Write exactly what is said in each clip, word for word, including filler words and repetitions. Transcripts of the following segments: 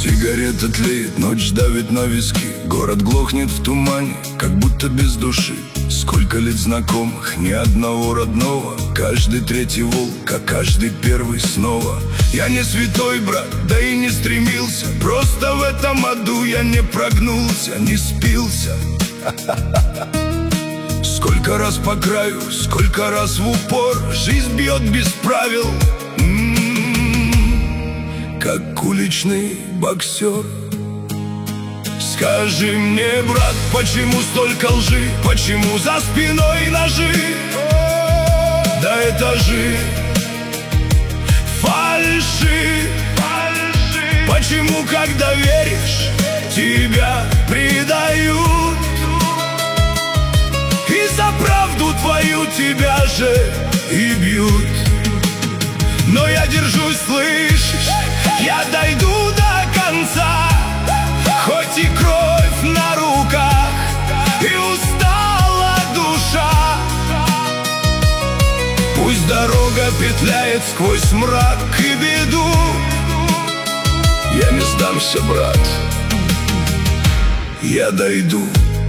Сигарета тлеет, ночь давит на виски. Город глохнет в тумане, как будто без души. Сколько лет знакомых, ни одного родного. Каждый третий волк, а каждый первый снова. Я не святой, брат, да и не стремился. Просто в этом аду я не прогнулся, не спился. Сколько раз по краю, сколько раз в упор. Жизнь бьет без правил, м-м-м, как уличный боксер. Скажи мне, брат, почему столько лжи? Почему за спиной ножи? Да это же фальши. Почему, когда веришь, тебя предают? И за правду твою тебя же и бьют. Но я держусь, слышишь? Я дойду до конца. Хоть и кровь на руках, и устала душа. Пусть дорога петляет сквозь мрак и беду, я не сдамся, брат, я дойду.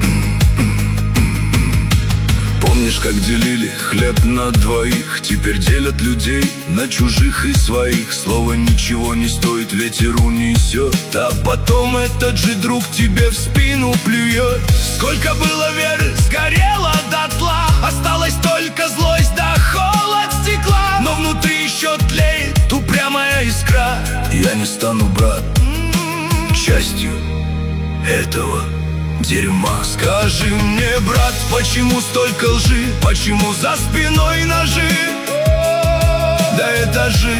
Помнишь, как делили хлеб на двоих? Теперь делят людей на чужих и своих. Слово ничего не стоит, ветер унесет, а потом этот же друг тебе в спину плюет. Сколько было веры, сгорело дотла. Осталась только злость да холод стекла. Но внутри еще тлеет упрямая искра. Я не стану, брат, частью этого дерьма. Скажи мне, брат, почему столько лжи? Почему за спиной ножи? Да это же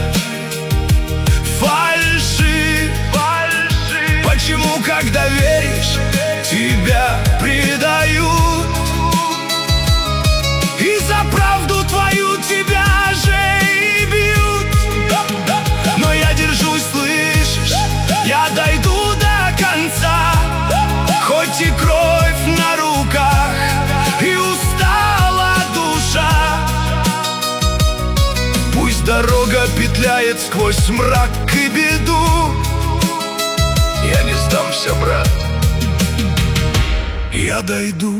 фальши. Почему, когда веришь, тебя предают? И за правду твою тебя же и бьют. Но я держусь, слышишь? Я дойду до конца. Хоть и кровь на руках, и устала душа. Пусть дорога петляет сквозь мрак и беду, я не сдамся, брат, я дойду.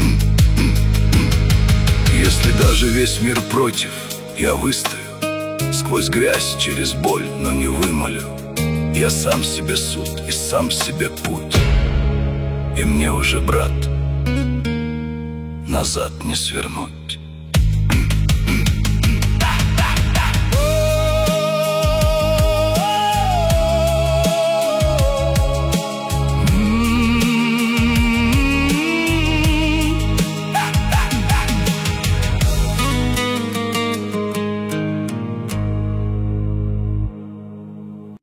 Если даже весь мир против, я выстою. Сквозь грязь, через боль, но не вымолю. Я сам себе суд и сам себе путь. И мне уже, брат, назад не свернуть.